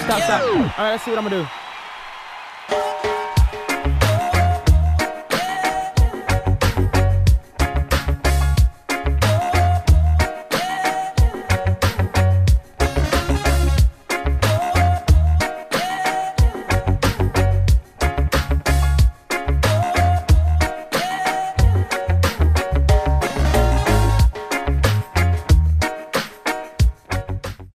Stop. All right, let's see what I'm gonna do.